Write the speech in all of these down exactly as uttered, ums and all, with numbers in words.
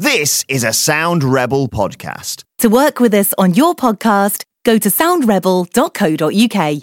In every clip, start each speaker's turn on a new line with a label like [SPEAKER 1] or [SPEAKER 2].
[SPEAKER 1] This is a Sound Rebel podcast.
[SPEAKER 2] To work with us on your podcast, go to sound rebel dot co dot uk.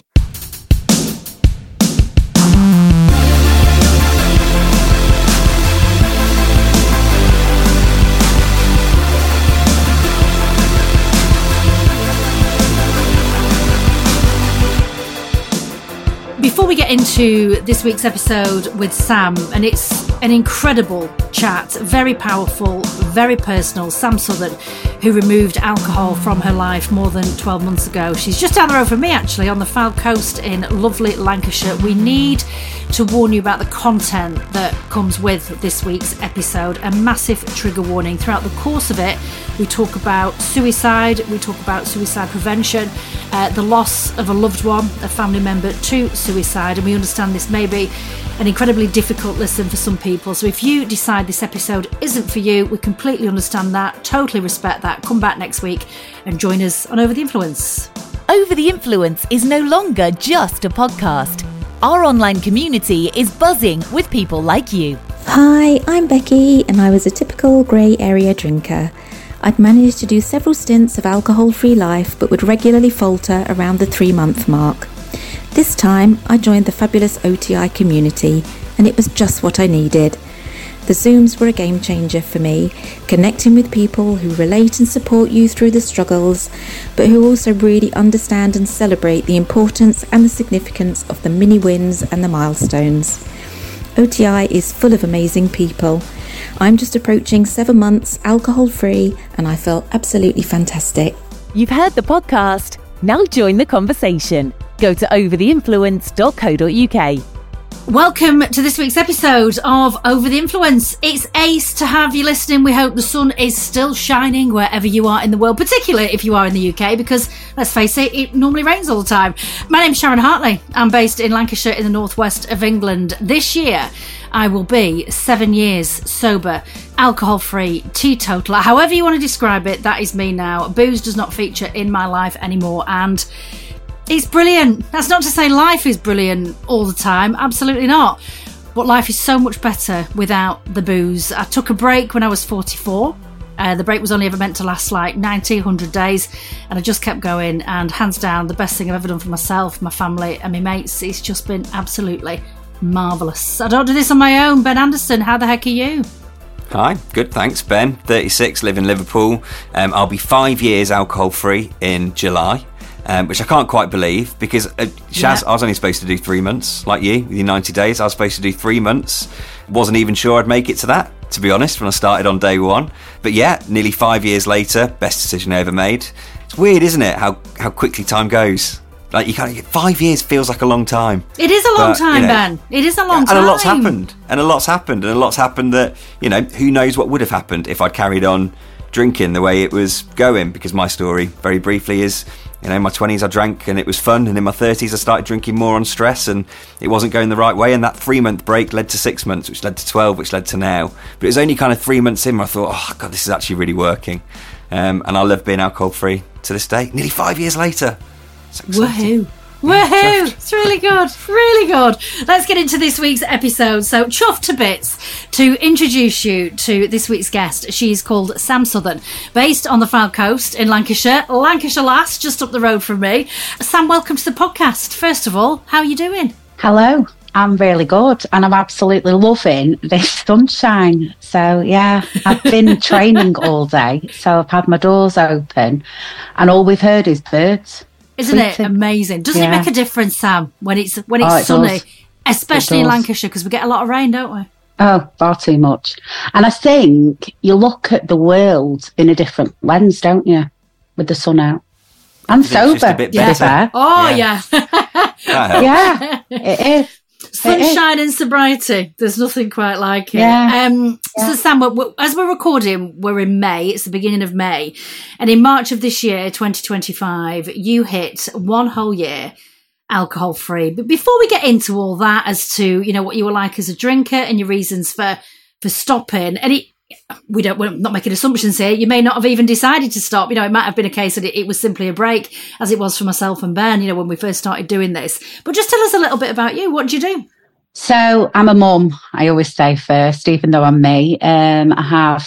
[SPEAKER 3] Before we get into this week's episode with Sam, and it's an incredible chat, very powerful, very personal. Sam Southern, who removed alcohol from her life more than twelve months ago. She's just down the road from me, actually, on the Fylde Coast in lovely Lancashire. We need to warn you about the content that comes with this week's episode. A massive trigger warning. Throughout the course of it, we talk about suicide, we talk about suicide prevention, uh, the loss of a loved one, a family member to suicide, and we understand this may be an incredibly difficult listen for some people. So if you decide this episode isn't for you, we completely understand that, totally respect that. Come back next week and join us on Over the Influence.
[SPEAKER 2] Over the Influence is no longer just a podcast. Our online community is buzzing with people like you.
[SPEAKER 4] Hi, I'm Becky, and I was a typical grey area drinker. I'd managed to do several stints of alcohol-free life, but would regularly falter around the three-month mark. This time, I joined the fabulous O T I community, and it was just what I needed. The Zooms were a game changer for me, connecting with people who relate and support you through the struggles, but who also really understand and celebrate the importance and the significance of the mini wins and the milestones. O T I is full of amazing people. I'm just approaching seven months alcohol-free, and I felt absolutely fantastic.
[SPEAKER 2] You've heard the podcast. Now join the conversation. Go to over the influence dot co dot uk.
[SPEAKER 3] Welcome to this week's episode of Over the Influence. It's ace to have you listening. We hope the sun is still shining wherever you are in the world, particularly if you are in the U K, because let's face it, it normally rains all the time. My name's Sharon Hartley. I'm based in Lancashire in the northwest of England. This year, I will be seven years sober, alcohol-free, teetotaler. However you want to describe it, that is me now. Booze does not feature in my life anymore, and it's brilliant. That's not to say life is brilliant all the time. Absolutely not. But life is so much better without the booze. I took a break when I was forty-four. Uh, the break was only ever meant to last like ninety, one hundred days. And I just kept going. And hands down, the best thing I've ever done for myself, my family and my mates. It's just been absolutely marvellous. I don't do this on my own. Ben Anderson, how the heck are you?
[SPEAKER 5] Hi, good, thanks. Ben, thirty-six, live in Liverpool. Um, I'll be five years alcohol-free in July. Um, which I can't quite believe, because uh, Shaz, yeah. I was only supposed to do three months, like you, with your ninety days. I was supposed to do three months. Wasn't even sure I'd make it to that, to be honest, when I started on day one. But yeah, nearly five years later, best decision I ever made. It's weird, isn't it, how how quickly time goes? Like, you kind of five years feels like a long time.
[SPEAKER 3] It is a long
[SPEAKER 5] but,
[SPEAKER 3] time,
[SPEAKER 5] you know,
[SPEAKER 3] Ben. It is a long
[SPEAKER 5] and
[SPEAKER 3] time.
[SPEAKER 5] And a lot's happened. And a lot's happened. And a lot's happened that, you know, who knows what would have happened if I'd carried on drinking the way it was going. Because my story, very briefly, is, you know, in my twenties I drank and it was fun, and in my thirties I started drinking more on stress and it wasn't going the right way, and that three month break led to six months, which led to twelve, which led to now. But it was only kind of three months in where I thought, oh God, this is actually really working. Um, and I love being alcohol free to this day, nearly five years later. So
[SPEAKER 3] Woohoo! Woohoo! It's really good, really good. Let's get into this week's episode. So, chuffed to bits to introduce you to this week's guest. She's called Sam Southern, based on the Fylde Coast in Lancashire. Lancashire lass, just up the road from me. Sam, welcome to the podcast. First of all, how are you doing?
[SPEAKER 6] Hello. I'm really good, and I'm absolutely loving this sunshine. So, yeah, I've been training all day, so I've had my doors open, and all we've heard is birds.
[SPEAKER 3] Isn't it amazing? Doesn't yeah. it make a difference, Sam, when it's when it's
[SPEAKER 6] oh, it
[SPEAKER 3] sunny,
[SPEAKER 6] does.
[SPEAKER 3] especially in Lancashire, because we get a lot of rain, don't we?
[SPEAKER 6] Oh, far too much. And I think you look at the world in a different lens, don't you, with the sun out? I'm sober.
[SPEAKER 5] A bit better.
[SPEAKER 3] Yeah. Oh, yeah.
[SPEAKER 6] Yeah, yeah it is.
[SPEAKER 3] Sunshine and sobriety. There's nothing quite like it.
[SPEAKER 6] Yeah.
[SPEAKER 3] Um,
[SPEAKER 6] yeah.
[SPEAKER 3] So, Sam, we're, as we're recording, we're in May. It's the beginning of May. And in March of this year, twenty twenty-five, you hit one whole year alcohol-free. But before we get into all that as to, you know, what you were like as a drinker and your reasons for, for stopping, and it, we don't, we're not making assumptions here. You may not have even decided to stop. You know, it might have been a case that it, it was simply a break, as it was for myself and Ben, you know, when we first started doing this. But just tell us a little bit about you. What do you do?
[SPEAKER 6] So I'm a mum, I always say first, even though I'm me. Um, I have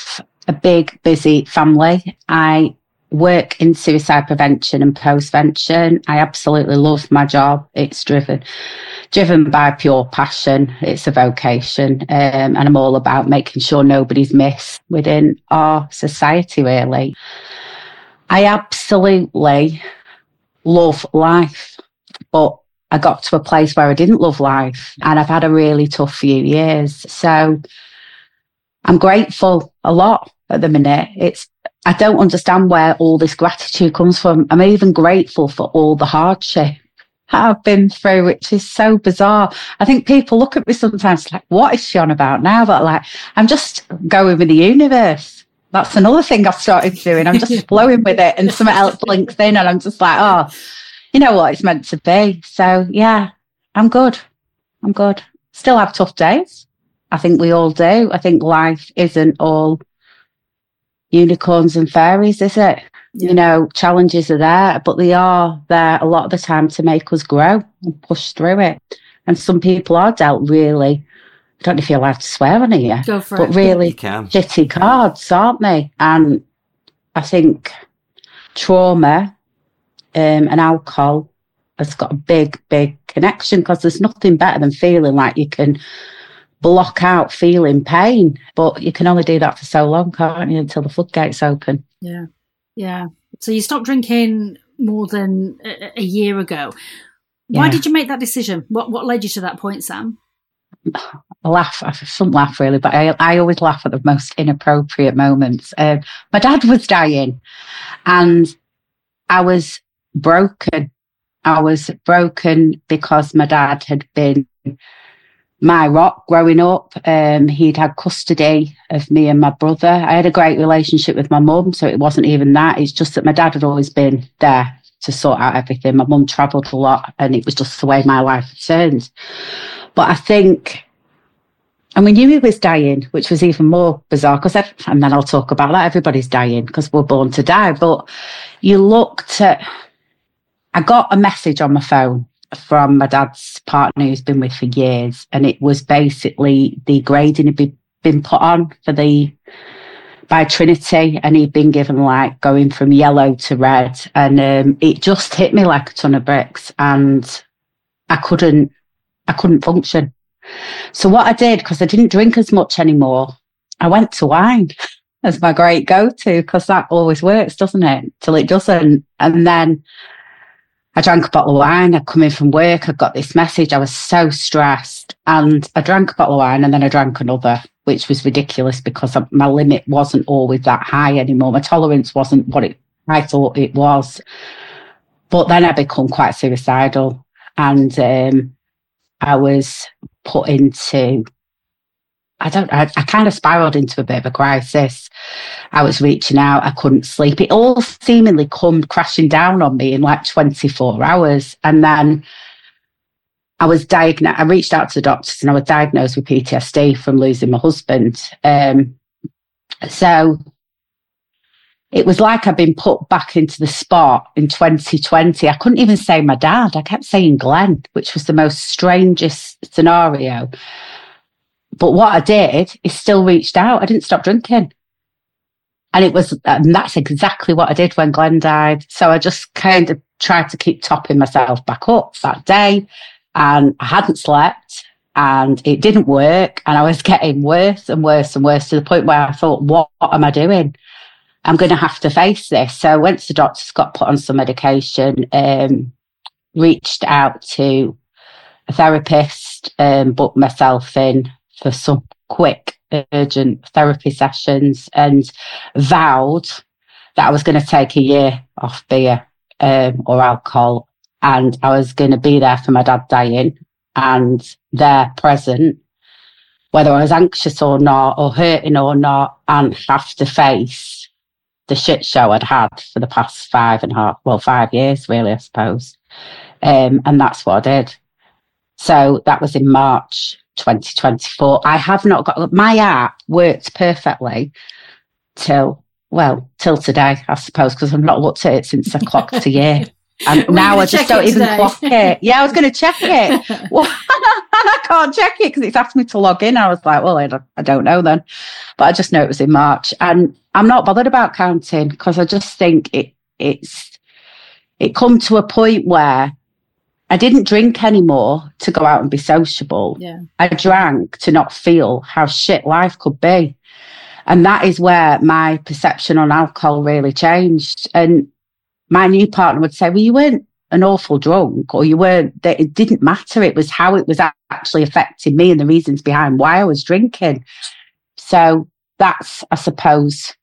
[SPEAKER 6] a big, busy family. I work in suicide prevention and postvention. I absolutely love my job. It's driven driven by pure passion. It's a vocation. Um, and I'm all about making sure nobody's missed within our society, really. I absolutely love life, but I got to a place where I didn't love life, and I've had a really tough few years. So I'm grateful a lot at the minute. It's I don't understand where all this gratitude comes from. I'm even grateful for all the hardship I've been through, which is so bizarre. I think people look at me sometimes like, what is she on about now? But like, I'm just going with the universe. That's another thing I've started doing. I'm just flowing with it, and something else blinks in, and I'm just like, oh, you know what? It's meant to be. So yeah, I'm good. I'm good. Still have tough days. I think we all do. I think life isn't all unicorns and fairies, is it? Yeah. You know, challenges are there, but they are there a lot of the time to make us grow and push through it. And some people are dealt really, I don't know if you're allowed to swear on here,
[SPEAKER 3] Go for
[SPEAKER 6] but
[SPEAKER 3] it.
[SPEAKER 6] really shitty cards, aren't they? And I think trauma um, and alcohol has got a big, big connection, because there's nothing better than feeling like you can block out feeling pain, but you can only do that for so long, can't you, until the floodgates open.
[SPEAKER 3] Yeah, yeah. So you stopped drinking more than a, a year ago. Why
[SPEAKER 6] Yeah.
[SPEAKER 3] did you make that decision? What what led you to that point, Sam?
[SPEAKER 6] I laugh, I shouldn't laugh really, but I, I always laugh at the most inappropriate moments. Um, my dad was dying, and I was broken. I was broken because my dad had been my rock growing up. Um, he'd had custody of me and my brother. I had a great relationship with my mum, so it wasn't even that. It's just that my dad had always been there to sort out everything. My mum travelled a lot, and it was just the way my life had turned. But I think, and we knew he was dying, which was even more bizarre, because, and then I'll talk about that, everybody's dying because we're born to die. But you looked at, I got a message on my phone from my dad's partner who's been with for years, and it was basically the grading had been, been put on for the by Trinity, and he'd been given like going from yellow to red, and um, it just hit me like a ton of bricks, and I couldn't I couldn't function. So what I did, because I didn't drink as much anymore, I went to wine as my great go-to, because that always works, doesn't it? Till it doesn't. And then I drank a bottle of wine. I'd come in from work. I got this message. I was so stressed. And I drank a bottle of wine, and then I drank another, which was ridiculous because my limit wasn't always that high anymore. My tolerance wasn't what it I thought it was. But then I become quite suicidal. And um, I was put into... I don't, I, I kind of spiraled into a bit of a crisis. I was reaching out. I couldn't sleep. It all seemingly come crashing down on me in like twenty-four hours. And then I was diagnosed, I reached out to the doctors, and I was diagnosed with P T S D from losing my husband. Um, so it was like I'd been put back into the spot in twenty twenty. I couldn't even say my dad. I kept saying Glenn, which was the most strangest scenario. But what I did is still reached out. I didn't stop drinking. And it was, and that's exactly what I did when Glenn died. So I just kind of tried to keep topping myself back up that day. And I hadn't slept, and it didn't work. And I was getting worse and worse and worse, to the point where I thought, what, what am I doing? I'm going to have to face this. So I went to the doctors, got put on some medication, um, reached out to a therapist, um, booked myself in for some quick, urgent therapy sessions, and vowed that I was going to take a year off beer um, or alcohol, and I was going to be there for my dad dying, and there present, whether I was anxious or not, or hurting or not, and have to face the shit show I'd had for the past five and a half, well, five years really, I suppose. Um, and that's what I did. So that was in March twenty twenty-four. I have not got, my app worked perfectly till, well, till today, I suppose, because I've not looked at it since I clocked a year. And now I just don't even
[SPEAKER 3] today?
[SPEAKER 6] clock it. Yeah, I was going to check it. Well, and I can't check it because it's asked me to log in. I was like, well, I don't, I don't know then. But I just know it was in March. And I'm not bothered about counting because I just think it it's it come to a point where I didn't drink anymore to go out and be sociable.
[SPEAKER 3] Yeah.
[SPEAKER 6] I drank to not feel how shit life could be. And that is where my perception on alcohol really changed. And my new partner would say, well, you weren't an awful drunk, or you weren't, that it didn't matter. It was how it was actually affecting me and the reasons behind why I was drinking. So that's, I suppose,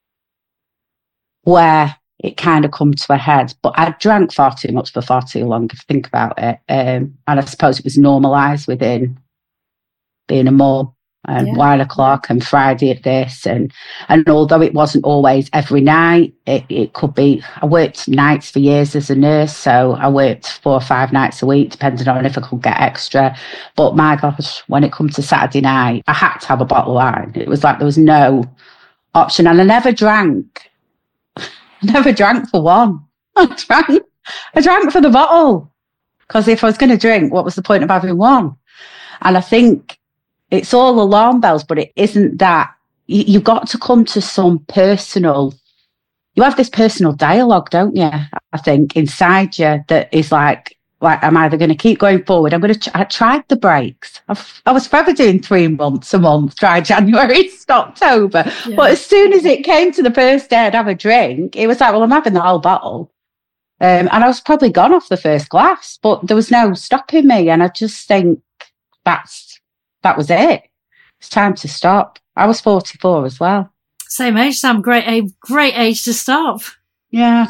[SPEAKER 6] where it kind of come to a head. But I drank far too much for far too long, if you think about it. Um, and I suppose it was normalised within being a mum and
[SPEAKER 3] Yeah.
[SPEAKER 6] wine o'clock and Friday at this. And and although it wasn't always every night, it, it could be, I worked nights for years as a nurse. So I worked four or five nights a week, depending on if I could get extra. But my gosh, when it comes to Saturday night, I had to have a bottle of wine. It was like there was no option. And I never drank. I never drank for one. I drank, I drank for the bottle. Because if I was going to drink, what was the point of having one? And I think it's all alarm bells, but it isn't that. You, you've got to come to some personal, you have this personal dialogue, don't you? I think inside you that is like, like I'm either going to keep going forward. I'm going to, I tried the breaks. I've, I was forever doing three months a month, try January to October.
[SPEAKER 3] Yeah.
[SPEAKER 6] But as soon as it came to the first day I'd have a drink, it was like, well, I'm having the whole bottle. Um, and I was probably gone off the first glass, but there was no stopping me. And I just think that's, that was it. It's time to stop. I was forty-four as well.
[SPEAKER 3] Same age, Sam. Great, a great age to stop.
[SPEAKER 6] Yeah.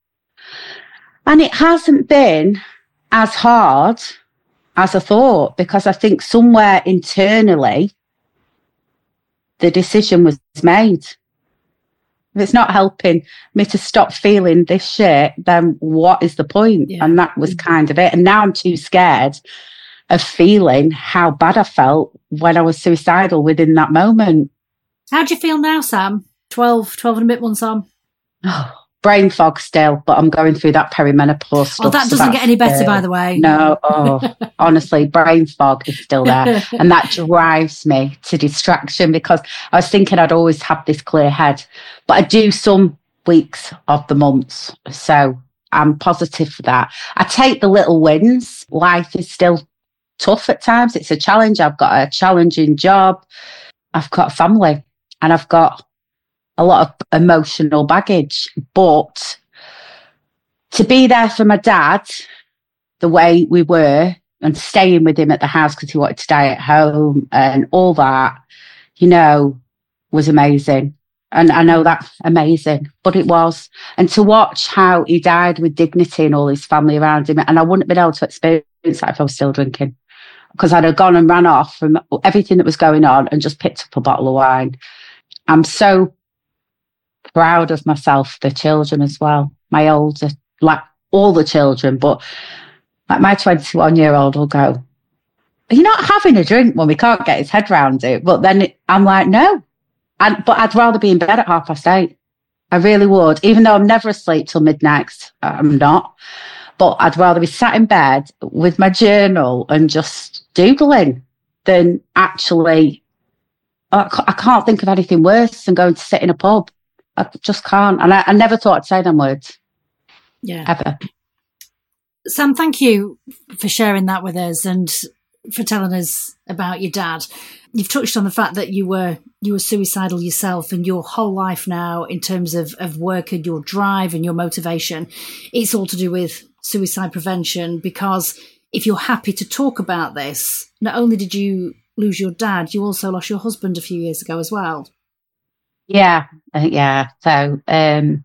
[SPEAKER 6] And it hasn't been as hard as I thought, because I think somewhere internally the decision was made. If it's not helping me to stop feeling this shit, then what is the point?
[SPEAKER 3] Yeah.
[SPEAKER 6] And that was kind of it. And now I'm too scared of feeling how bad I felt when I was suicidal within that moment.
[SPEAKER 3] How do you feel now, Sam? twelve, twelve and a bit months on.
[SPEAKER 6] Oh, brain fog still, but I'm going through that perimenopause stuff.
[SPEAKER 3] Oh, that
[SPEAKER 6] so
[SPEAKER 3] doesn't get any better,
[SPEAKER 6] still,
[SPEAKER 3] by the way.
[SPEAKER 6] No, oh, honestly, brain fog is still there. And that drives me to distraction, because I was thinking I'd always have this clear head, but I do some weeks of the months. So I'm positive for that. I take the little wins. Life is still tough at times. It's a challenge. I've got a challenging job. I've got a family, and I've got a lot of emotional baggage. But to be there for my dad the way we were, and staying with him at the house because he wanted to stay at home and all that, you know, was amazing. And I know that's amazing, but it was. And to watch how he died with dignity and all his family around him, and I wouldn't have been able to experience that if I was still drinking, because I'd have gone and ran off from everything that was going on and just picked up a bottle of wine. I'm so proud of myself, the children as well. My older, like all the children, but like my twenty-one-year-old will go, you're not having a drink when we can't get his head round it. But then it, I'm like, no. And, but I'd rather be in bed at half past eight. I really would, even though I'm never asleep till midnight. I'm not. But I'd rather be sat in bed with my journal and just doodling than actually, I can't think of anything worse than going to sit in a pub. I just can't. And I, I never thought I'd say them words.
[SPEAKER 3] Yeah.
[SPEAKER 6] Ever.
[SPEAKER 3] Sam, thank you for sharing that with us and for telling us about your dad. You've touched on the fact that you were you were suicidal yourself, and your whole life now, in terms of, of work and your drive and your motivation, it's all to do with suicide prevention. Because if you're happy to talk about this, not only did you lose your dad, you also lost your husband a few years ago as well.
[SPEAKER 6] Yeah, uh, yeah. So um,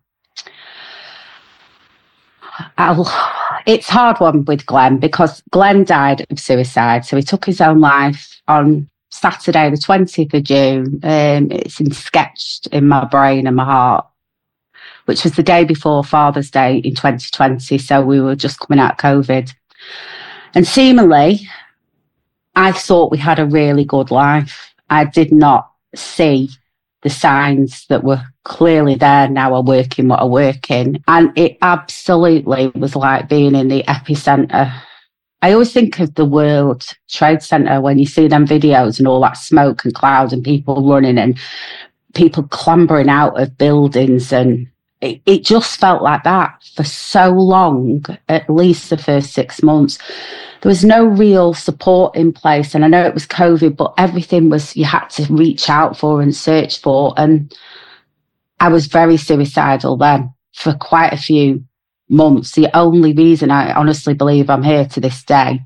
[SPEAKER 6] I'll, it's a hard one with Glenn, because Glenn died of suicide. So he took his own life on Saturday, the twentieth of June. Um, it's sketched in my brain and my heart, which was the day before Father's Day in twenty twenty. So we were just coming out of COVID. And seemingly, I thought we had a really good life. I did not see the signs that were clearly there now are working what are working. And it absolutely was like being in the epicenter. I always think of the World Trade Center when you see them videos and all that smoke and cloud and people running and people clambering out of buildings. And it, it just felt like that for so long, at least the first six months. There was no real support in place. And I know it was COVID, but everything was, you had to reach out for and search for. And I was very suicidal then for quite a few months. The only reason I honestly believe I'm here to this day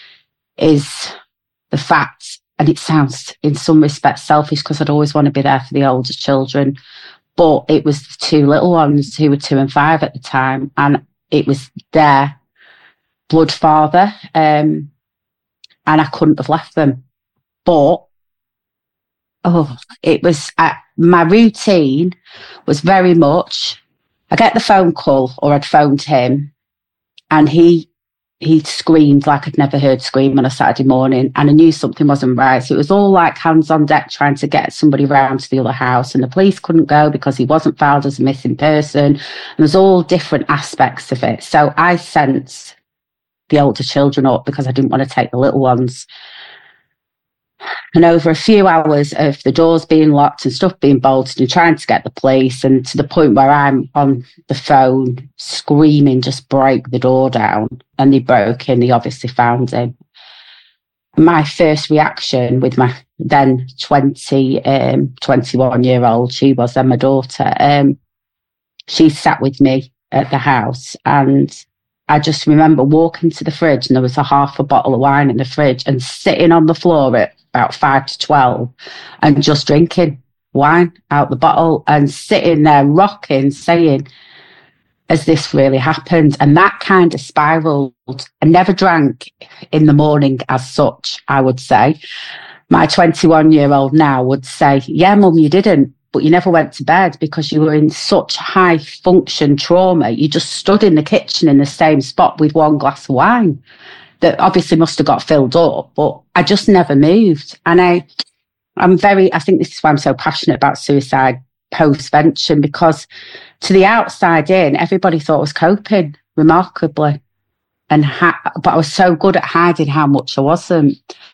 [SPEAKER 6] is the fact, and it sounds in some respects selfish because I'd always want to be there for the older children, but it was the two little ones who were two and five at the time, and it was their blood father, um, and I couldn't have left them. But oh, it was uh, my routine was very much, I get the phone call, or I'd phoned him, and he he screamed like I'd never heard scream on a Saturday morning, and I knew something wasn't right. So it was all like hands on deck trying to get somebody round to the other house, and the police couldn't go because he wasn't filed as a missing person. And there's all different aspects of it. So I sent the older children up because I didn't want to take the little ones. And over a few hours of the doors being locked and stuff being bolted and trying to get the police, and to the point where I'm on the phone screaming, just break the door down. And they broke in, they obviously found him. My first reaction with my then twenty, um, twenty-one year old, she was then my daughter, um, she sat with me at the house, and I just remember walking to the fridge, and there was a half a bottle of wine in the fridge, and sitting on the floor at about five to twelve and just drinking wine out the bottle and sitting there rocking, saying, has this really happened? And that kind of spiraled. I never drank in the morning as such, I would say. My twenty-one year old now would say, yeah, Mum, you didn't, but you never went to bed because you were in such high function trauma. You just stood in the kitchen in the same spot with one glass of wine that obviously must have got filled up, but I just never moved. And I, I'm very, I think this is why I'm so passionate about suicide post-vention, because to the outside in, everybody thought I was coping remarkably. And ha- but I was so good at hiding how much I wasn't.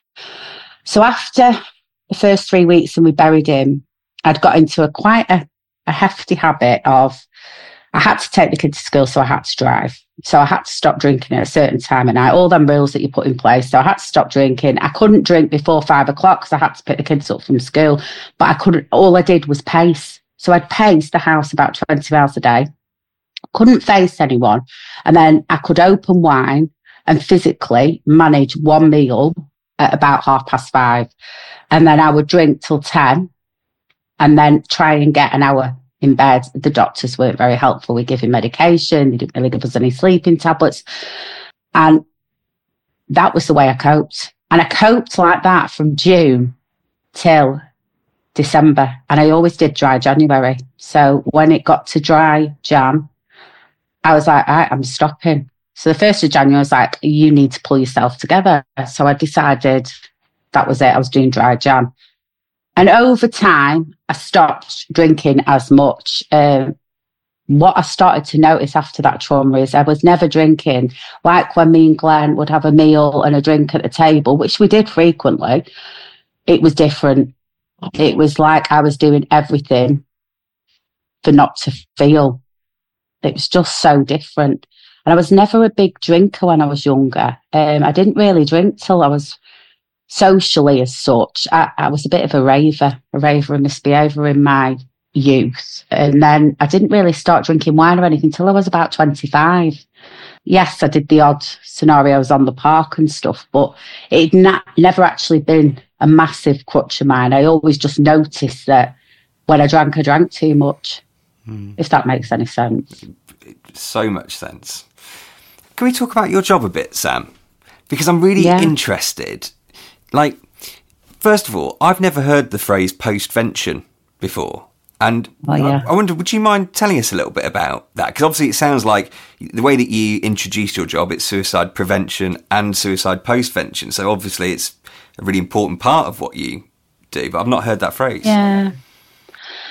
[SPEAKER 6] So after the first three weeks and we buried him, I'd got into a quite a, a hefty habit of, I had to take the kids to school, so I had to drive. So I had to stop drinking at a certain time of night, all them rules that you put in place. So I had to stop drinking. I couldn't drink before five o'clock because I had to pick the kids up from school. But I couldn't, all I did was pace. So I'd pace the house about twenty miles a day. Couldn't face anyone. And then I could open wine and physically manage one meal at about half past five. And then I would drink till ten and then try and get an hour in bed. The doctors weren't very helpful with giving medication. They didn't really give us any sleeping tablets. And that was the way I coped. And I coped like that from June till December. And I always did dry January. So when it got to dry Jan, I was like, all right, I'm stopping. So the first of January, I was like, you need to pull yourself together. So I decided that was it. I was doing dry Jan. And over time, I stopped drinking as much. Uh, what I started to notice after that trauma is I was never drinking. Like when me and Glenn would have a meal and a drink at the table, which we did frequently, it was different. It was like I was doing everything for not to feel. It was just so different. And I was never a big drinker when I was younger. Um, I didn't really drink till I was socially as such. I, I was a bit of a raver, a raver and misbehaviour in my youth. And then I didn't really start drinking wine or anything until I was about twenty-five. Yes, I did the odd scenarios on the park and stuff, but it na- never actually been a massive crutch of mine. I always just noticed that when I drank, I drank too much, mm. if that makes any sense.
[SPEAKER 5] So much sense. Can we talk about your job a bit, Sam? Because I'm really yeah. interested. Like, first of all, I've never heard the phrase post-vention before. And oh, yeah. I, I wonder, would you mind telling us a little bit about that? Because obviously it sounds like the way that you introduced your job, it's suicide prevention and suicide post-vention. So obviously it's a really important part of what you do, but I've not heard that phrase.
[SPEAKER 6] Yeah.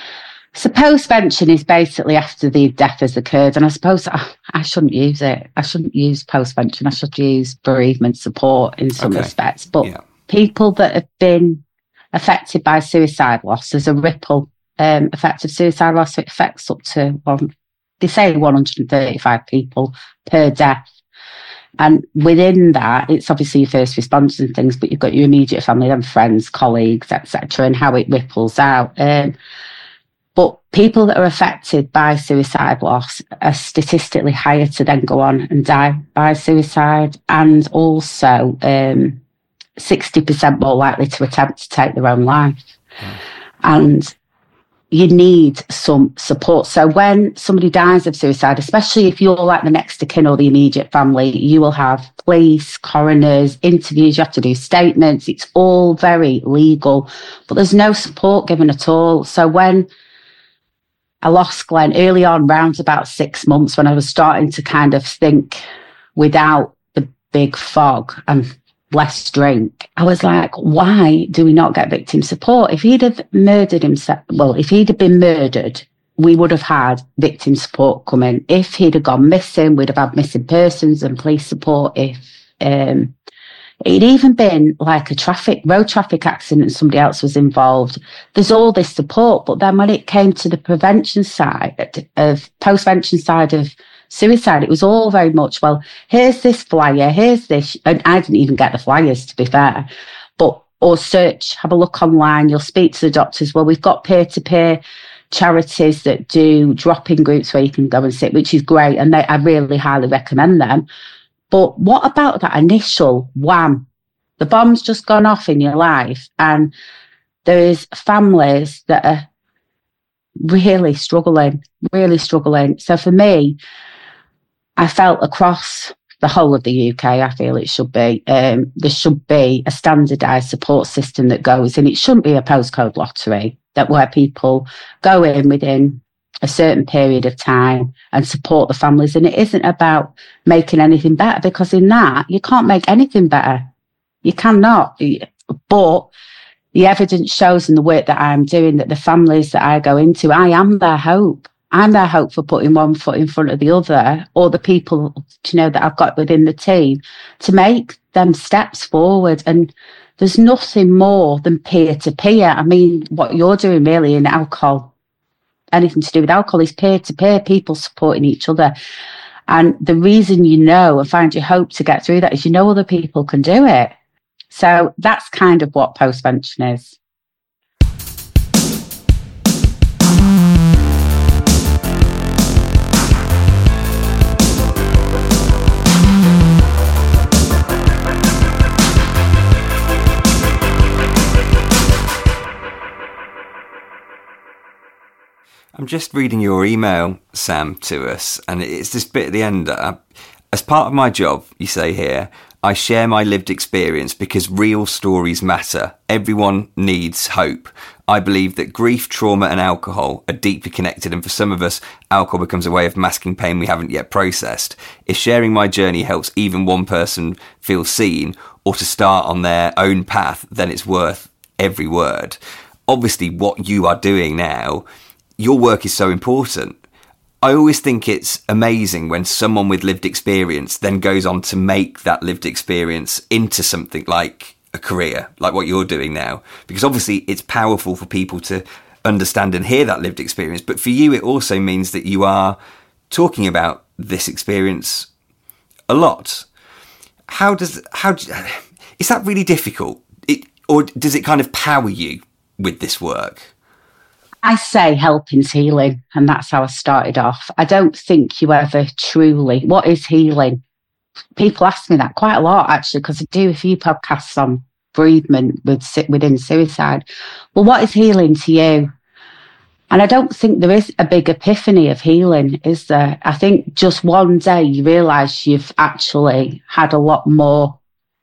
[SPEAKER 6] So postvention is basically after the death has occurred, and I suppose I, I shouldn't use it. I shouldn't use postvention. I should use bereavement support in some
[SPEAKER 5] okay.
[SPEAKER 6] respects. But
[SPEAKER 5] yeah.
[SPEAKER 6] people that have been affected by suicide loss, there's a ripple um, effect of suicide loss. So it affects up to, well, they say one hundred thirty-five people per death. And within that, it's obviously your first responders and things, but you've got your immediate family, then friends, colleagues, et cetera, and how it ripples out. Um, But people that are affected by suicide loss are statistically higher to then go on and die by suicide, and also um, sixty percent more likely to attempt to take their own life. Mm. And you need some support. So when somebody dies of suicide, especially if you're like the next of kin or the immediate family, you will have police, coroners, interviews, you have to do statements. It's all very legal, but there's no support given at all. So when I lost Glenn early on, round about six months, when I was starting to kind of think without the big fog and less drink, I was like, why do we not get victim support? If he'd have murdered himself, well, if he'd have been murdered, we would have had victim support come in. If he'd have gone missing, we'd have had missing persons and police support. If um, it'd even been like a traffic, road traffic accident and somebody else was involved, there's all this support. But then when it came to the prevention side of, postvention side of suicide, it was all very much, well, here's this flyer, here's this, and I didn't even get the flyers, to be fair, but, or search, have a look online, you'll speak to the doctors, well, we've got peer-to-peer charities that do drop-in groups where you can go and sit, which is great, and they, I really highly recommend them. But what about that initial wham? The bomb's just gone off in your life, and there is families that are really struggling, really struggling. So for me, I felt across the whole of the U K, I feel it should be, um, there should be a standardised support system that goes, and it shouldn't be a postcode lottery, that where people go in within a certain period of time and support the families. And it isn't about making anything better, because in that, you can't make anything better. You cannot. But the evidence shows in the work that I'm doing that the families that I go into, I am their hope. I'm their hope for putting one foot in front of the other, or the people, you know, that I've got within the team to make them steps forward. And there's nothing more than peer-to-peer. I mean, what you're doing really in alcohol, anything to do with alcohol, is peer-to-peer, people supporting each other. And the reason you know and find your hope to get through that is you know other people can do it. So that's kind of what postvention is.
[SPEAKER 5] I'm just reading your email, Sam, to us, and it's this bit at the end. Uh, as part of my job, you say here, I share my lived experience because real stories matter. Everyone needs hope. I believe that grief, trauma and alcohol are deeply connected, and for some of us, alcohol becomes a way of masking pain we haven't yet processed. If sharing my journey helps even one person feel seen or to start on their own path, then it's worth every word. Obviously, what you are doing now, your work is so important. I always think it's amazing when someone with lived experience then goes on to make that lived experience into something like a career, like what you're doing now. Because obviously it's powerful for people to understand and hear that lived experience. But for you, it also means that you are talking about this experience a lot. How does, how, is that really difficult? It, or does it kind of power you with this work?
[SPEAKER 6] I say helping's healing, and that's how I started off. I don't think you ever truly, what is healing? People ask me that quite a lot, actually, because I do a few podcasts on bereavement with, within suicide. Well, what is healing to you? And I don't think there is a big epiphany of healing, is there? I think just one day you realise you've actually had a lot more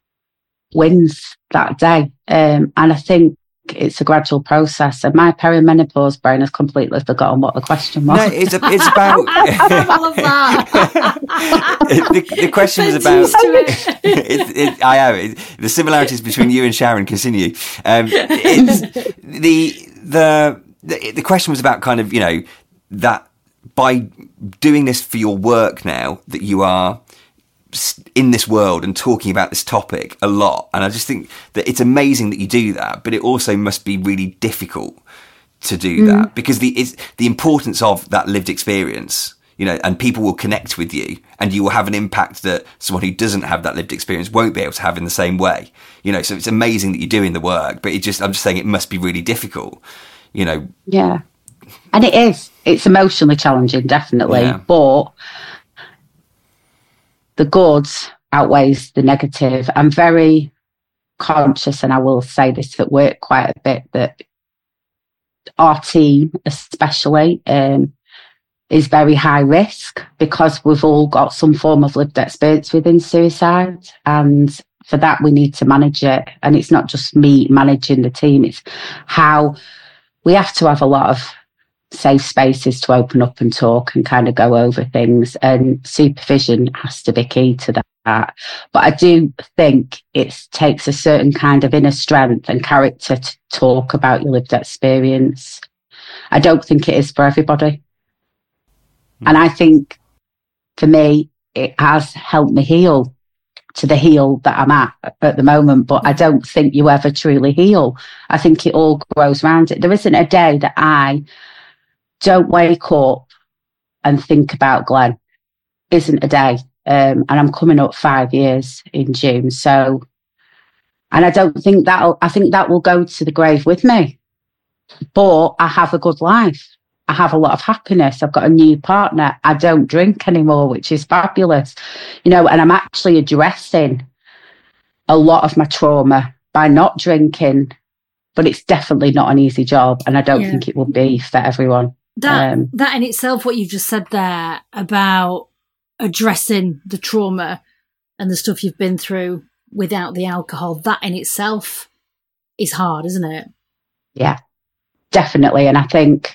[SPEAKER 6] wins that day. Um, and I think it's a gradual process, and my perimenopause brain has completely forgotten what the question was.
[SPEAKER 5] No, it's, a, it's about.
[SPEAKER 3] I love that.
[SPEAKER 5] the, the question was about. it, it, I am. It, the similarities between you and Sharon continue. Um, it's the the the, the question was about kind of, you know, that by doing this for your work now, that you are in this world and talking about this topic a lot. And I just think that it's amazing that you do that, but it also must be really difficult to do mm. that, because the it's, the importance of that lived experience, you know, and people will connect with you, and you will have an impact that someone who doesn't have that lived experience won't be able to have in the same way, you know. So it's amazing that you're doing the work, but it just, I'm just saying it must be really difficult, you know.
[SPEAKER 6] Yeah. And it is. It's emotionally challenging, definitely. Yeah. But the good outweighs the negative. I'm very conscious, and I will say this at work quite a bit, that our team especially um, is very high risk, because we've all got some form of lived experience within suicide. And for that, we need to manage it. And it's not just me managing the team. It's how we have to have a lot of safe spaces to open up and talk and kind of go over things, and supervision has to be key to that. But I do think it takes a certain kind of inner strength and character to talk about your lived experience. I don't think it is for everybody. And I think for me, it has helped me heal to the heal that I'm at at the moment. But I don't think you ever truly heal. I think it all grows around it. There isn't a day that I don't wake up and think about Glenn. Isn't a day. Um, and I'm coming up five years in June. So, and I don't think that'll, I think that will go to the grave with me. But I have a good life. I have a lot of happiness. I've got a new partner. I don't drink anymore, which is fabulous. You know, and I'm actually addressing a lot of my trauma by not drinking, but it's definitely not an easy job. And I don't yeah. think it will be for everyone.
[SPEAKER 3] That,
[SPEAKER 6] um,
[SPEAKER 3] that in itself, what you've just said there about addressing the trauma and the stuff you've been through without the alcohol, that in itself is hard, isn't it?
[SPEAKER 6] Yeah, definitely. And I think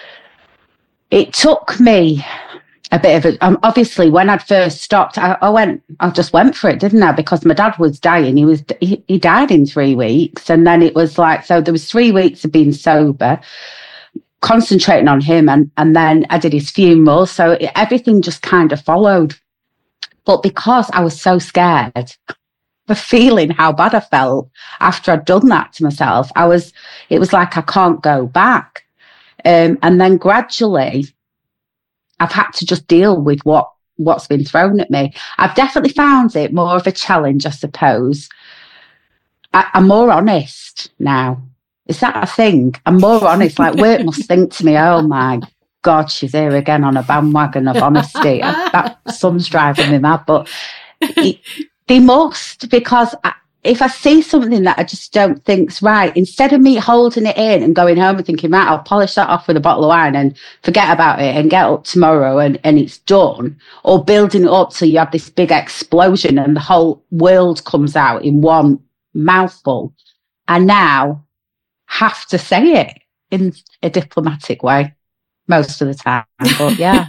[SPEAKER 6] it took me a bit of a, um, obviously when I'd first stopped, I, I went, I just went for it, didn't I? Because my dad was dying. He was, he, he died in three weeks. And then it was like, so there was three weeks of being sober, concentrating on him, and, and then I did his funeral. So it, everything just kind of followed. But because I was so scared for feeling how bad I felt after I'd done that to myself, I was, it was like I can't go back. Um, and then gradually I've had to just deal with what, what's been thrown at me. I've definitely found it more of a challenge, I suppose. I, I'm more honest now. Is that a thing? I'm more honest. Like, work must think to me, oh my God, she's here again on a bandwagon of honesty. That son's driving me mad. But it, they must, because I, if I see something that I just don't think's right, instead of me holding it in and going home and thinking, right, I'll polish that off with a bottle of wine and forget about it and get up tomorrow and, and it's done, or building it up till you have this big explosion and the whole world comes out in one mouthful. And now have to say it in a diplomatic way most of the time. But yeah.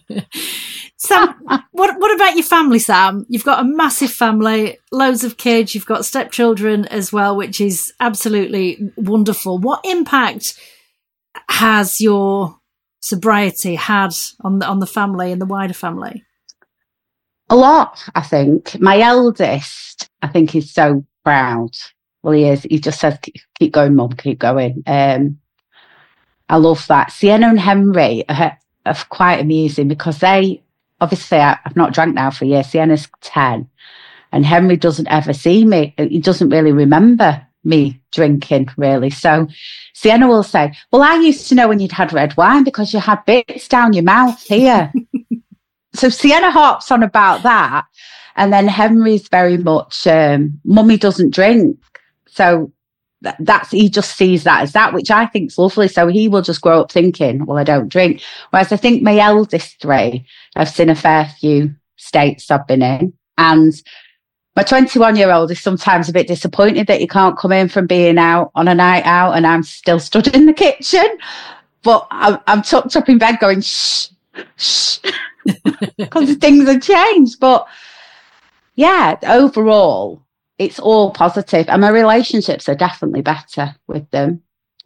[SPEAKER 3] Sam, what what about your family, Sam? You've got a massive family, loads of kids, you've got stepchildren as well, which is absolutely wonderful. What impact has your sobriety had on the, on the family and the wider family?
[SPEAKER 6] A lot, I think. My eldest, I think, is so proud. Well, he is. He just says, keep going, Mum, keep going. Um, I love that. Sienna and Henry are, are quite amusing because they, obviously, I, I've not drank now for a year. Sienna's ten and Henry doesn't ever see me. He doesn't really remember me drinking, really. So Sienna will say, well, I used to know when you'd had red wine because you had bits down your mouth here. So Sienna harps on about that. And then Henry's very much, um, Mummy doesn't drink. So th- that's, he just sees that as that, which I think is lovely. So he will just grow up thinking, well, I don't drink. Whereas I think my eldest three, I've seen a fair few states I've been in. And my twenty-one-year-old is sometimes a bit disappointed that he can't come in from being out on a night out and I'm still stood in the kitchen. But I'm, I'm tucked up in bed going, shh, shh, because things have changed. But yeah, overall, it's all positive, and my relationships are definitely better with them.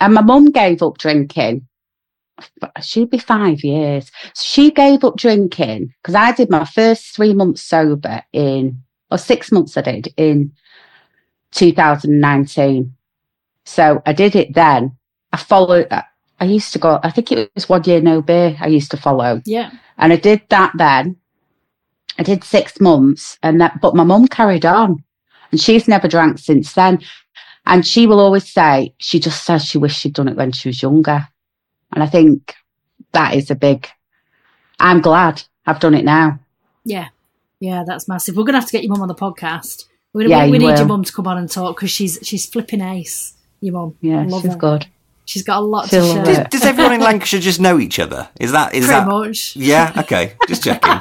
[SPEAKER 6] and my mum gave up drinking. She'd be five years. She gave up drinking because I did my first three months sober in, or six months I did in two thousand nineteen. So I did it then. I followed, I used to go, I think it was One Year No Beer I used to follow.
[SPEAKER 3] Yeah.
[SPEAKER 6] And I did that then. I did six months and that, but my mum carried on and she's never drank since then. And she will always say, she just says she wished she'd done it when she was younger. And I think that is a big, I'm glad I've done it now.
[SPEAKER 3] Yeah. Yeah, that's massive. We're going to have to get your mum on the podcast. We're gonna,
[SPEAKER 6] yeah,
[SPEAKER 3] we we
[SPEAKER 6] you
[SPEAKER 3] need
[SPEAKER 6] will.
[SPEAKER 3] your mum to come on and talk because she's she's flipping ace, your mum.
[SPEAKER 6] Yeah,
[SPEAKER 3] Love
[SPEAKER 6] she's
[SPEAKER 3] her.
[SPEAKER 6] good.
[SPEAKER 3] She's got a lot
[SPEAKER 6] She'll
[SPEAKER 3] to
[SPEAKER 6] love
[SPEAKER 3] share.
[SPEAKER 6] it.
[SPEAKER 5] Does everyone in Lancashire just know each other? Is that is
[SPEAKER 3] Pretty
[SPEAKER 5] that
[SPEAKER 3] much.
[SPEAKER 5] Yeah, okay, just checking.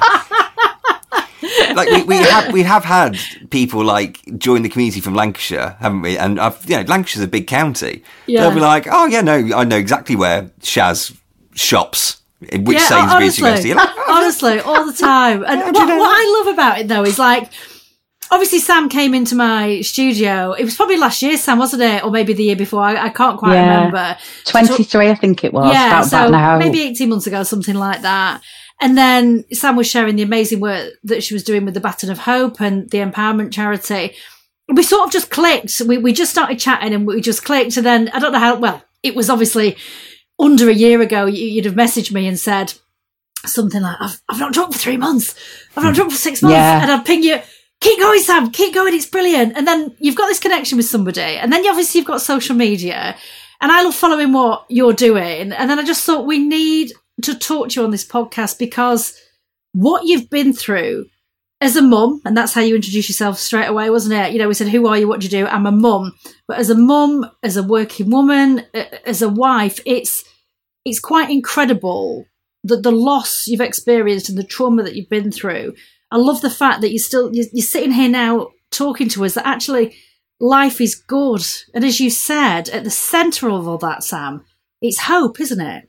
[SPEAKER 5] Like we, we have we have had people like join the community from Lancashire, haven't we? And I've you know Lancashire's a big county.
[SPEAKER 3] Yeah.
[SPEAKER 5] They'll be like, oh yeah, no, I know exactly where Shaz shops, in which
[SPEAKER 3] Yeah,
[SPEAKER 5] Sainsbury's she goes to.
[SPEAKER 3] honestly,
[SPEAKER 5] You're like, oh,
[SPEAKER 3] honestly, all the time. And what, what I love about it though is like, obviously Sam came into my studio. It was probably last year, Sam, wasn't it? Or maybe the year before. I, I can't quite
[SPEAKER 6] Yeah.
[SPEAKER 3] remember.
[SPEAKER 6] twenty-three, I think it was.
[SPEAKER 3] Yeah,
[SPEAKER 6] about
[SPEAKER 3] so
[SPEAKER 6] that now.
[SPEAKER 3] maybe eighteen months ago, something like that. And then Sam was sharing the amazing work that she was doing with the Baton of Hope and the Empowerment Charity. We sort of just clicked. We we just started chatting and we just clicked. And then I don't know how, well, it was obviously under a year ago, you- you'd have messaged me and said something like, I've, I've not drunk for three months. I've not drunk for six months.
[SPEAKER 6] Yeah.
[SPEAKER 3] And I'd ping you, keep going, Sam, keep going. It's brilliant. And then you've got this connection with somebody. And then you obviously you've got social media. And I love following what you're doing. And then I just thought we need to talk to you on this podcast because what you've been through as a mum, and that's how you introduced yourself straight away, wasn't it? You know, we said, who are you? What do you do? I'm a mum. But as a mum, as a working woman, as a wife, it's it's quite incredible that the loss you've experienced and the trauma that you've been through. I love the fact that you're still, you're, you're sitting here now talking to us that actually life is good. And as you said, at the centre of all that, Sam, it's hope, isn't it?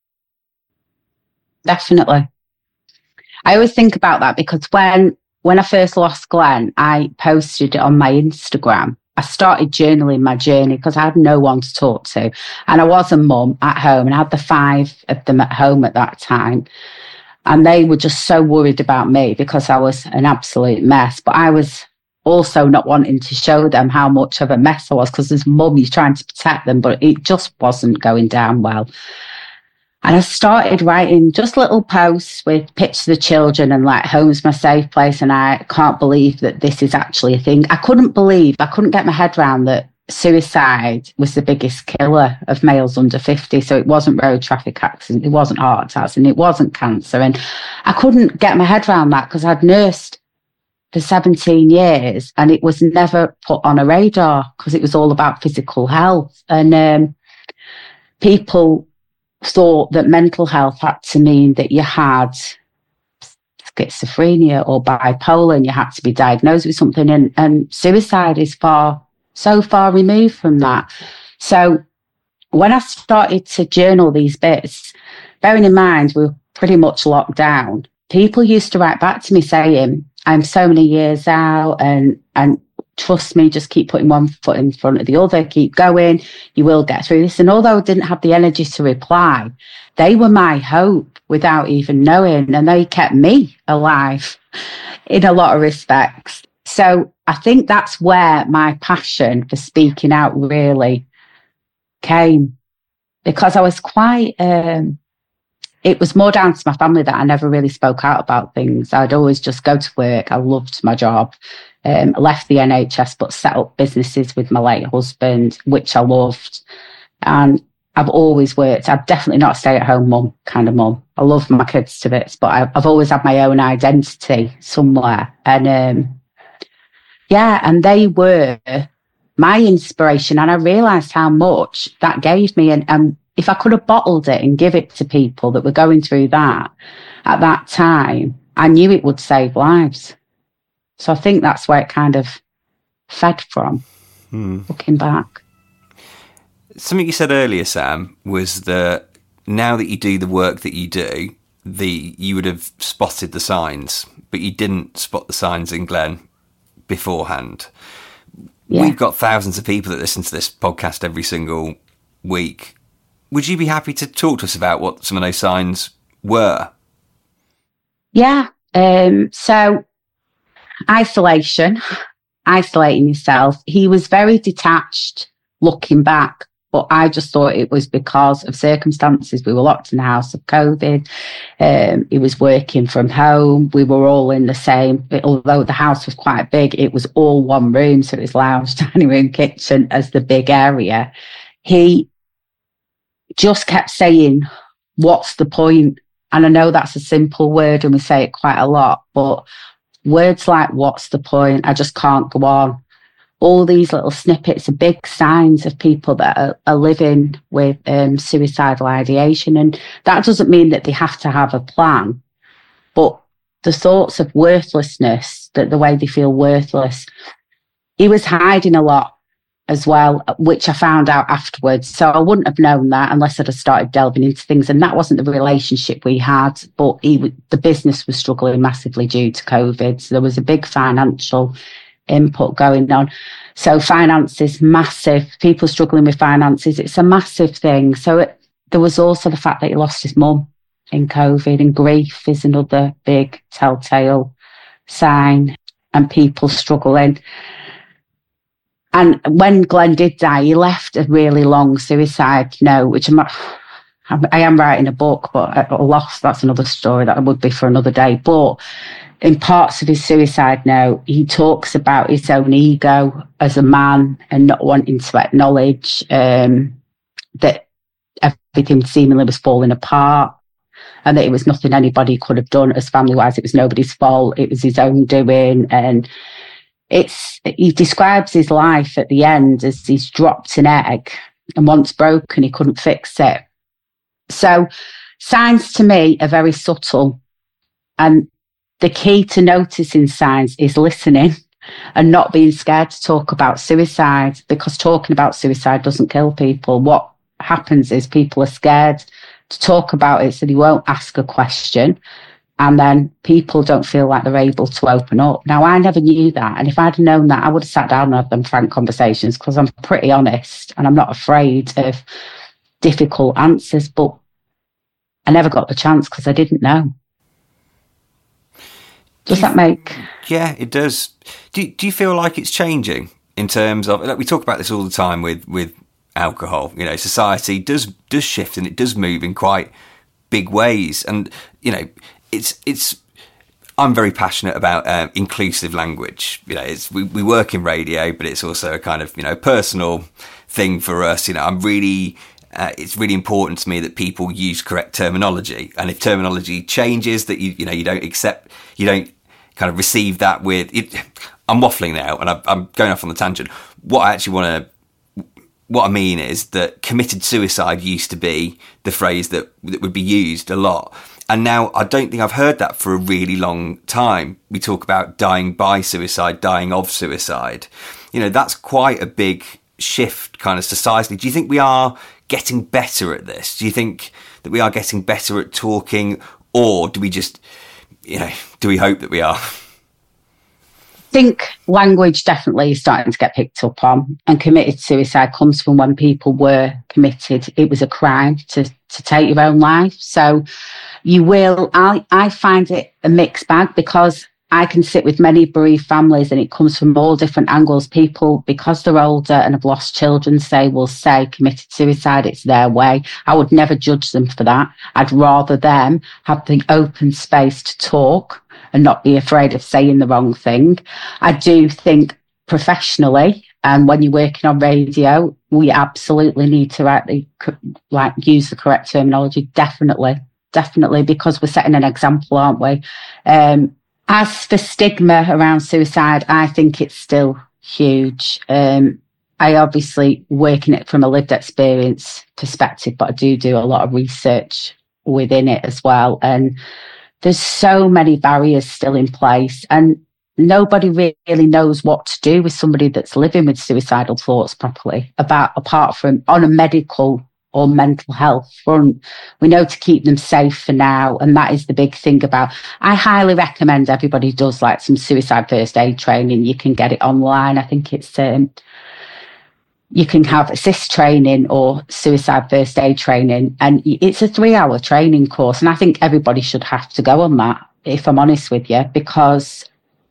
[SPEAKER 6] Definitely. I always think about that because when when I first lost Glenn, I posted it on my Instagram. I started journaling my journey because I had no one to talk to. And I was a mum at home and I had the five of them at home at that time. And they were just so worried about me because I was an absolute mess. But I was also not wanting to show them how much of a mess I was because as a mum, you're trying to protect them, but it just wasn't going down well. And I started writing just little posts with pictures of the children and like, home's my safe place. And I can't believe that this is actually a thing. I couldn't believe, I couldn't get my head around that suicide was the biggest killer of males under fifty. So it wasn't road traffic accident, it wasn't heart attacks, and it wasn't cancer. And I couldn't get my head around that because I'd nursed for seventeen years and it was never put on a radar because it was all about physical health. And um, people thought that mental health had to mean that you had schizophrenia or bipolar and you had to be diagnosed with something. And, and suicide is far, so far removed from that. So when I started to journal these bits, bearing in mind we were pretty much locked down, people used to write back to me saying, I'm so many years out and, and trust me, just keep putting one foot in front of the other, keep going, you will get through this. And although I didn't have the energy to reply, they were my hope without even knowing, and they kept me alive in a lot of respects. So I think that's where my passion for speaking out really came, because I was quite, um, it was more down to my family that I never really spoke out about things. I'd always just go to work. I loved my job. Um, left the N H S, but set up businesses with my late husband, which I loved. And I've always worked. I'm definitely not a stay-at-home mum kind of mum. I love my kids to bits, but I've, I've always had my own identity somewhere. And um, yeah, and they were my inspiration. And I realised how much that gave me. And, and if I could have bottled it and give it to people that were going through that at that time, I knew it would save lives. So I think that's where it kind of fed from, hmm. looking back.
[SPEAKER 5] Something you said earlier, Sam, was that now that you do the work that you do, the you would have spotted the signs, but you didn't spot the signs in Glenn beforehand. Yeah. We've got thousands of people that listen to this podcast every single week. Would you be happy to talk to us about what some of those signs were?
[SPEAKER 6] Yeah. Um, so isolation, isolating yourself. He was very detached looking back, but I just thought it was because of circumstances. We were locked in the house of COVID. Um, he was working from home. We were all in the same, although the house was quite big, it was all one room. So it was lounge, dining room, kitchen as the big area. He just kept saying, what's the point? And I know that's a simple word and we say it quite a lot, but words like, what's the point? I just can't go on. All these little snippets are big signs of people that are, are living with um, suicidal ideation. And that doesn't mean that they have to have a plan, but the thoughts of worthlessness, that the way they feel worthless. He was hiding a lot as well, which I found out afterwards. So I wouldn't have known that unless I'd have started delving into things. And that wasn't the relationship we had, but he, the business was struggling massively due to COVID. So there was a big financial input going on. So finances, massive. People struggling with finances, it's a massive thing. So it, there was also the fact that he lost his mum in COVID, and grief is another big telltale sign, and people struggling. And when Glenn did die, he left a really long suicide note, which I'm not, I am writing a book, but I lost, that's another story that would be for another day. But in parts of his suicide note, he talks about his own ego as a man and not wanting to acknowledge um, that everything seemingly was falling apart, and that it was nothing anybody could have done as family-wise. It was nobody's fault. It was his own doing. And it's, he describes his life at the end as he's dropped an egg, and once broken, he couldn't fix it. So signs to me are very subtle, and the key to noticing signs is listening and not being scared to talk about suicide, because talking about suicide doesn't kill people. What happens is people are scared to talk about it, so they won't ask a question, and then people don't feel like they're able to open up. Now, I never knew that, and if I'd known that, I would have sat down and had them frank conversations, because I'm pretty honest and I'm not afraid of difficult answers, but I never got the chance because I didn't know. Does that make?
[SPEAKER 5] Yeah, it does. Do Do you feel like it's changing in terms of, like we talk about this all the time with, with alcohol, you know, society does does shift and it does move in quite big ways. And, you know, it's, it's, I'm very passionate about uh, inclusive language. You know, it's, we, we work in radio, but it's also a kind of, you know, personal thing for us. You know, I'm really, uh, it's really important to me that people use correct terminology. And if terminology changes, that you, you know, you don't accept, you don't kind of receive that with it. I'm waffling now and I'm, I'm going off on the tangent. What I actually want to, what I mean is that committed suicide used to be the phrase that, that would be used a lot. And now I don't think I've heard that for a really long time. We talk about dying by suicide, dying of suicide. You know, that's quite a big shift kind of societally. Do you think we are getting better at this? Do you think that we are getting better at talking, or do we just, you know, do we hope that we are?
[SPEAKER 6] I think language definitely is starting to get picked up on, and committed suicide comes from when people were committed. It was a crime to, to take your own life. So you will, I, I find it a mixed bag, because I can sit with many bereaved families and it comes from all different angles. People, because they're older and have lost children, say, will say committed suicide, it's their way. I would never judge them for that. I'd rather them have the open space to talk and not be afraid of saying the wrong thing. I do think professionally, and when you're working on radio, we absolutely need to actually, like, use the correct terminology. Definitely, definitely, because we're setting an example, aren't we? Um, as for stigma around suicide, I think it's still huge. Um, I obviously work in it from a lived experience perspective, but I do do a lot of research within it as well. And there's so many barriers still in place, and nobody really knows what to do with somebody that's living with suicidal thoughts properly, about apart from on a medical or mental health front. We know to keep them safe for now, and that is the big thing about. I highly recommend everybody does like some suicide first aid training. You can get it online. I think it's um, you can have assist training or suicide first aid training, and it's a three hour training course. And I think everybody should have to go on that, if I'm honest with you, because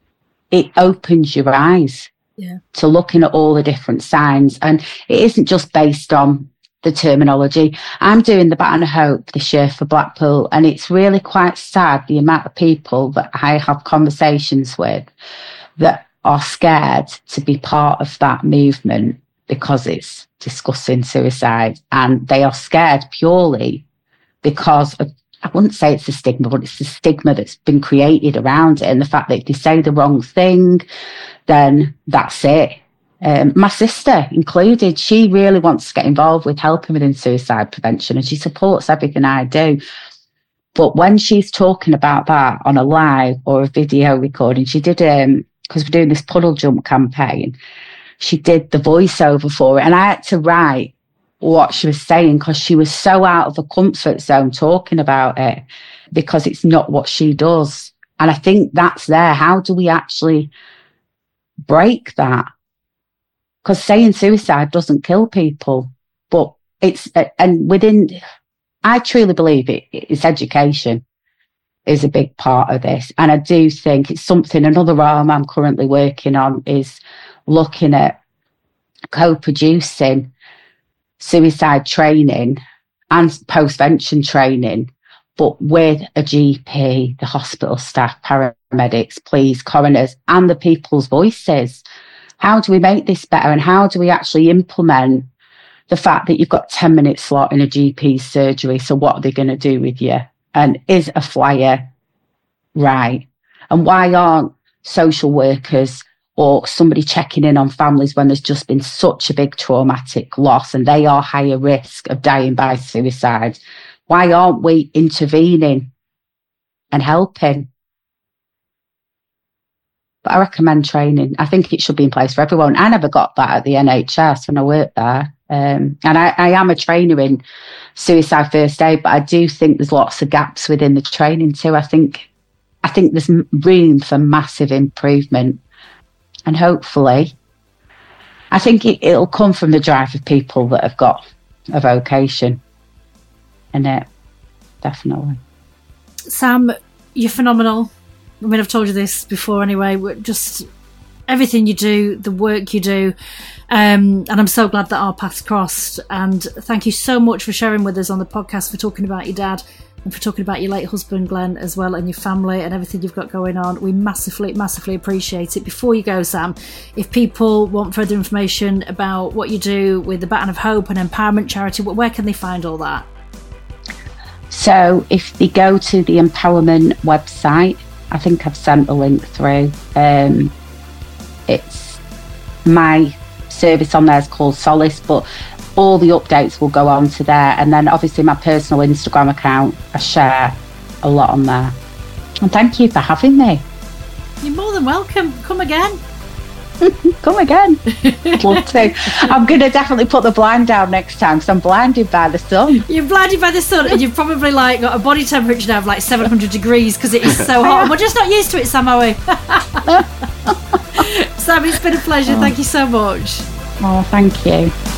[SPEAKER 6] it opens your eyes yeah. to looking at all the different signs. And it isn't just based on the terminology. I'm doing the Baton of Hope this year for Blackpool, and it's really quite sad the amount of people that I have conversations with that are scared to be part of that movement because it's discussing suicide, and they are scared purely because of, I wouldn't say it's a stigma, but it's the stigma that's been created around it, and the fact that if they say the wrong thing, then that's it. Um, my sister included, she really wants to get involved with helping within suicide prevention, and she supports everything I do. But when she's talking about that on a live or a video recording, she did, um, because we're doing this puddle jump campaign, she did the voiceover for it, and I had to write what she was saying because she was so out of her comfort zone talking about it, because it's not what she does. And I think that's there. How do we actually break that? Because saying suicide doesn't kill people, but it's, and within, I truly believe it, it's education is a big part of this. And I do think it's something, another arm I'm currently working on is looking at co-producing suicide training and postvention training, but with a G P, the hospital staff, paramedics, police, coroners, and the people's voices. How do we make this better, and how do we actually implement the fact that you've got ten minute slot in a G P's surgery? So what are they going to do with you? And is a flyer right? And why aren't social workers or somebody checking in on families when there's just been such a big traumatic loss and they are higher risk of dying by suicide? Why aren't we intervening and helping? But I recommend training. I think it should be in place for everyone. I never got that at the N H S when I worked there. Um, and I, I am a trainer in suicide first aid, but I do think there's lots of gaps within the training too. I think, I think there's room for massive improvement. And hopefully, I think it, it'll come from the drive of people that have got a vocation in it, definitely.
[SPEAKER 3] Sam, you're phenomenal. I mean, I've told you this before anyway, just everything you do, the work you do, um, and I'm so glad that our paths crossed. And thank you so much for sharing with us on the podcast, for talking about your dad and for talking about your late husband, Glenn, as well, and your family and everything you've got going on. We massively, massively appreciate it. Before you go, Sam, if people want further information about what you do with the Baton of Hope and Empowerment Charity, where can they find all that?
[SPEAKER 6] So if they go to the Empowerment website, I think I've sent a link through. Um, it's my service on there is called Solace, but all the updates will go on to there. And then obviously my personal Instagram account, I share a lot on there. And thank you for having me.
[SPEAKER 3] You're more than welcome. Come again.
[SPEAKER 6] Come again. I'd love to. I'm going to definitely put the blind down next time because I'm blinded by the sun.
[SPEAKER 3] You're blinded by the sun, and you've probably like got a body temperature now of like seven hundred degrees because it is so hot. And we're just not used to it, Sam, are we? Sam, it's been a pleasure. Oh. Thank you so much.
[SPEAKER 6] Oh, thank you.